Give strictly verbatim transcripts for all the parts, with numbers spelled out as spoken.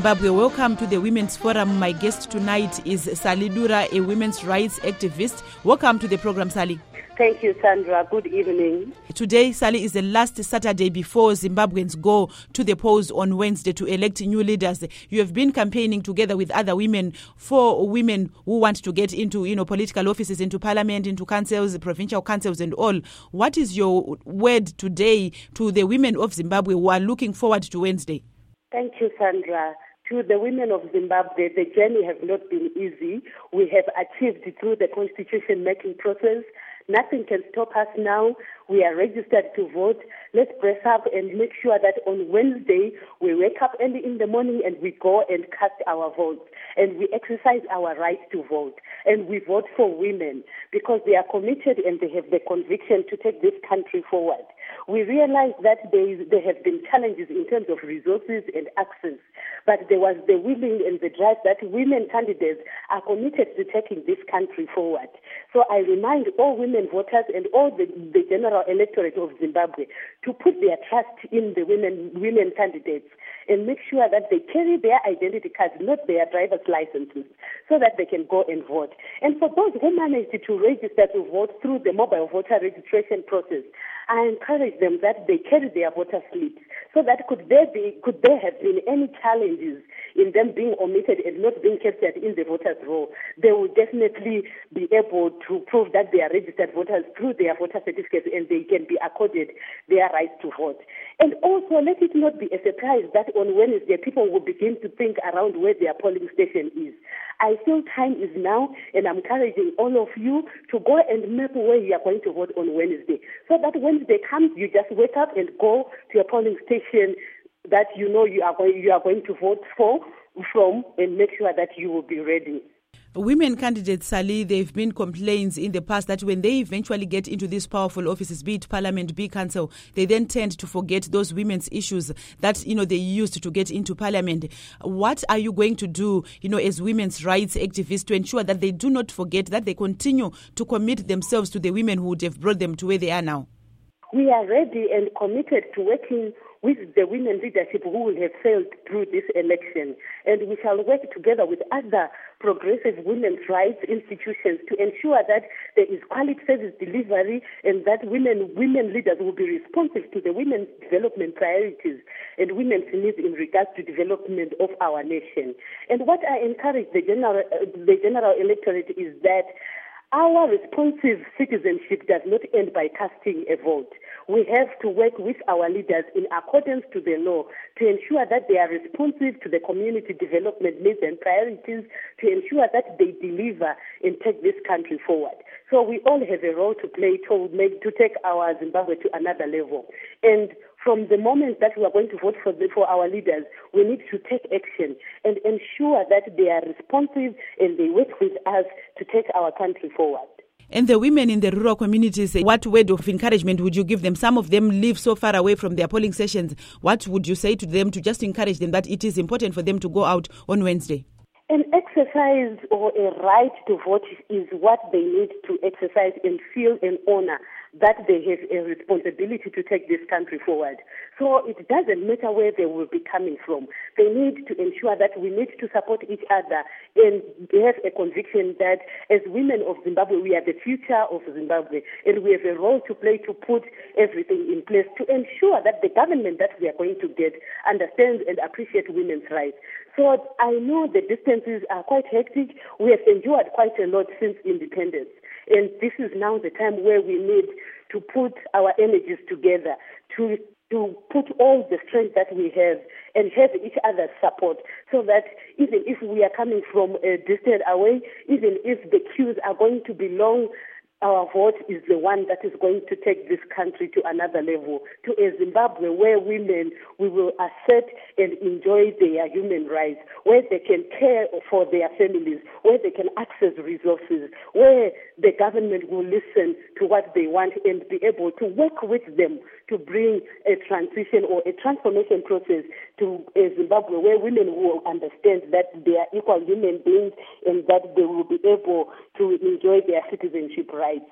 Zimbabwe. Welcome to the Women's Forum. My guest tonight is Sally Dura, a women's rights activist. Welcome to the program, Sally. Thank you, Sandra. Good evening. Today, Sally, is the last Saturday before Zimbabweans go to the polls on Wednesday to elect new leaders. You have been campaigning together with other women for women who want to get into, you know, political offices, into parliament, into councils, provincial councils and all. What is your word today to the women of Zimbabwe who are looking forward to Wednesday? Thank you, Sandra. To the women of Zimbabwe, the journey has not been easy. We have achieved through the constitution-making process. Nothing can stop us now. We are registered to vote. Let's press up and make sure that on Wednesday we wake up early in the morning and we go and cast our votes and we exercise our right to vote. And we vote for women because they are committed and they have the conviction to take this country forward. We realize that there, is, there have been challenges in terms of resources and access, but there was the willing and the drive that women candidates are committed to taking this country forward. So I remind all women voters and all the, the general electorate of Zimbabwe to put their trust in the women, women candidates and make sure that they carry their identity cards, not their driver's licenses, so that they can go and vote. And for those who managed to register to vote through the mobile voter registration process, I encourage them that they carry their voter slips, so that could there be, could there have been any challenges in them being omitted and not being captured in the voters' roll, they will definitely be able to prove that they are registered voters through their voter certificates and they can be accorded their right to vote. And also, let it not be a surprise that on Wednesday people will begin to think around where their polling station is. I feel time is now, and I'm encouraging all of you to go and map where you are going to vote on Wednesday, so that Wednesday comes, you just wake up and go to a polling station that you know you are going, you are going to vote for from, and make sure that you will be ready. Women candidates, Sally, there have been complaints in the past that when they eventually get into these powerful offices, be it parliament, be it council, they then tend to forget those women's issues that, you know, they used to get into parliament. What are you going to do, you know, as women's rights activists to ensure that they do not forget, that they continue to commit themselves to the women who would have brought them to where they are now? We are ready and committed to working with the women leadership who will have failed through this election. And we shall work together with other progressive women's rights institutions to ensure that there is quality service delivery and that women women leaders will be responsive to the women's development priorities and women's needs in regards to development of our nation. And what I encourage the general, uh, the general electorate is that our responsive citizenship does not end by casting a vote. We have to work with our leaders in accordance to the law to ensure that they are responsive to the community development needs and priorities, to ensure that they deliver and take this country forward. So we all have a role to play to make to take our Zimbabwe to another level. And from the moment that we are going to vote for, the, for our leaders, we need to take action and ensure that they are responsive and they work with us to take our country forward. And the women in the rural communities, what word of encouragement would you give them? Some of them live so far away from their polling stations. What would you say to them to just encourage them that it is important for them to go out on Wednesday? An exercise or a right to vote is what they need to exercise and feel and honor that they have a responsibility to take this country forward. So it doesn't matter where they will be coming from. They need to ensure that we need to support each other and have a conviction that as women of Zimbabwe, we are the future of Zimbabwe and we have a role to play to put everything in place to ensure that the government that we are going to get understands and appreciates women's rights. So I know the distances are quite hectic. We have endured quite a lot since independence. And this is now the time where we need to put our energies together, to to put all the strength that we have and have each other's support, so that even if we are coming from a distance away, even if the queues are going to be long, our vote is the one that is going to take this country to another level, to a Zimbabwe where women, we will assert and enjoy their human rights, where they can care for their families, where they can access resources, where the government will listen to what they want and be able to work with them to bring a transition or a transformation process to a Zimbabwe where women will understand that they are equal human beings and that they will be able to enjoy their citizenship rights.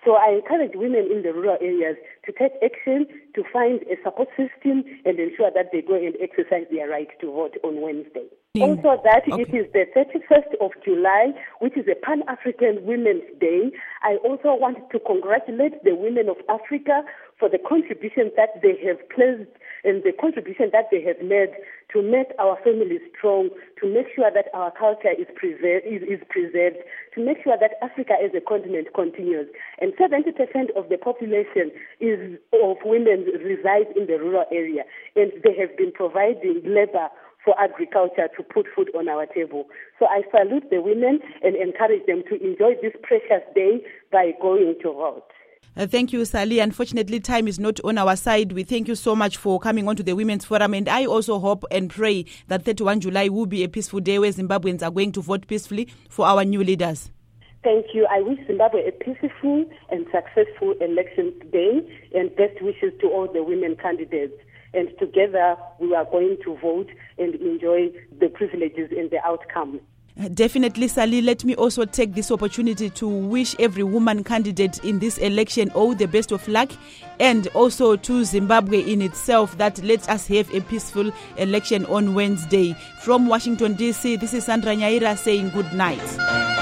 So I encourage women in the rural areas to take action, to find a support system and ensure that they go and exercise their right to vote on Wednesday. Mm. Also that okay. It is the thirty-first of July, which is a Pan-African Women's Day. I also want to congratulate the women of Africa for the contribution that they have placed and the contribution that they have made to make our families strong, to make sure that our culture is preserved, is, is preserved, to make sure that Africa as a continent continues. And seventy percent of the population is of women reside in the rural area, and they have been providing labor for agriculture to put food on our table. So I salute the women and encourage them to enjoy this precious day by going to vote. Uh, thank you, Sally. Unfortunately, time is not on our side. We thank you so much for coming on to the Women's Forum. And I also hope and pray that thirty-first of July will be a peaceful day where Zimbabweans are going to vote peacefully for our new leaders. Thank you. I wish Zimbabwe a peaceful and successful election day, and best wishes to all the women candidates. And together we are going to vote and enjoy the privileges and the outcome. Definitely, Sally. Let me also take this opportunity to wish every woman candidate in this election all the best of luck, and also to Zimbabwe in itself that let us have a peaceful election on Wednesday. From Washington, D C, this is Sandra Nyaira saying good night.